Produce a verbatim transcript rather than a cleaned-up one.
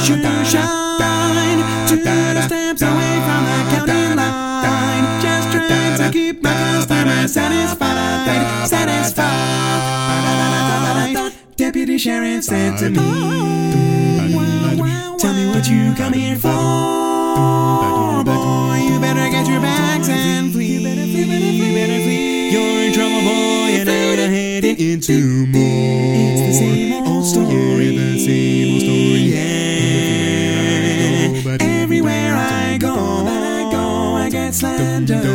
shoe shine. Two steps away from the county line. Just trying to keep my customer satisfied. Satisfied. Deputy Sheriff said to me, tell me what you come here for, boy. You better get your bags and flee. You better flee, better flee, better flee. You're in trouble, boy, and now you're heading into more. It's the same old story, the same old story, yeah. Everywhere I go, I go, I get slandered.